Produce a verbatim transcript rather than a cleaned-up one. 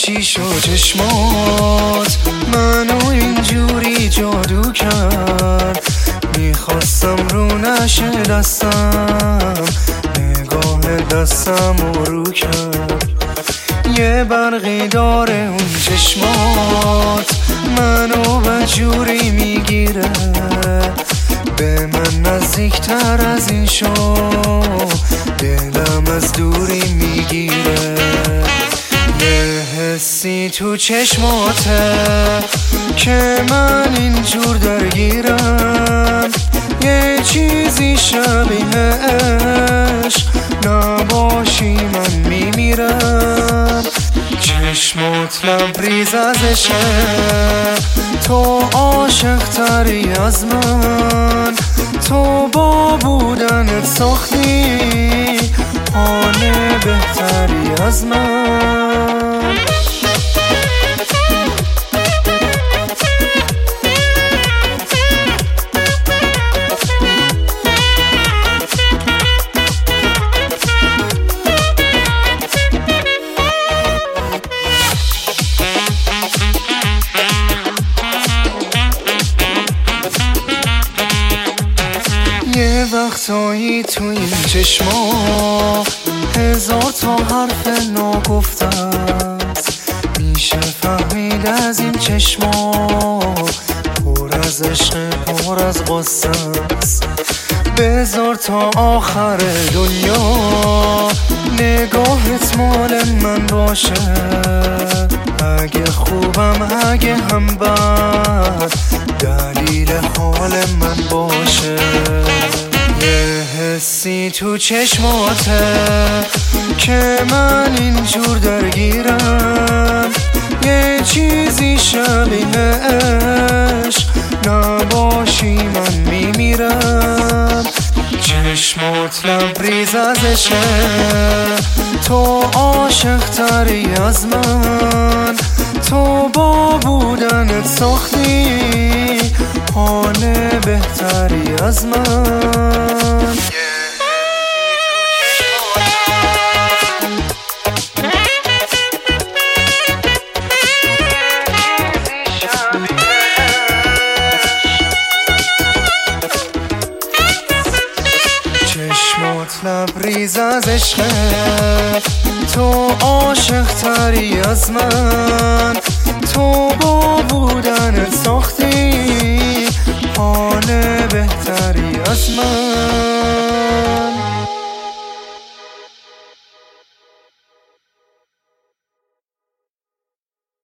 چی شد چشمات منو اینجوری جادو کرد، میخواستم رو نشه دستم، نگاه دستم رو کرد. یه برقی داره اون چشمات منو بجوری میگیره، به من نزدیکتر از این شو دلم از دوری میگیره. یه حسی تو چشماته که من اینجور درگیرم، یه چیزی شبیه عشق نباشی من میمیرم. چشمات لبریز از عشق، تو عاشق تری از من، تو با بودنت ساختی حال بهتری از من. یه وقتایی تو این چشما هزار تا حرف ناگفتم، میشه فهمید از این چشما پر از عشق پر از غصه است. بذار تا آخر دنیا نگاهت مال من باشه، اگه خوبم اگه هم بد دلیل حال من باشه. یه حسی تو چشماته که من اینجور درگیرم، یه چیزی شبیه عشق نباشی من میمیرم. چشمات لبریز از عشق، تو عاشق تری از من، تو با بودنت ساختی حال بهتری از من. چشمات لبریز از عشق، تو عاشق تری از من، تو با بودنت ساختی حال بهتری از من.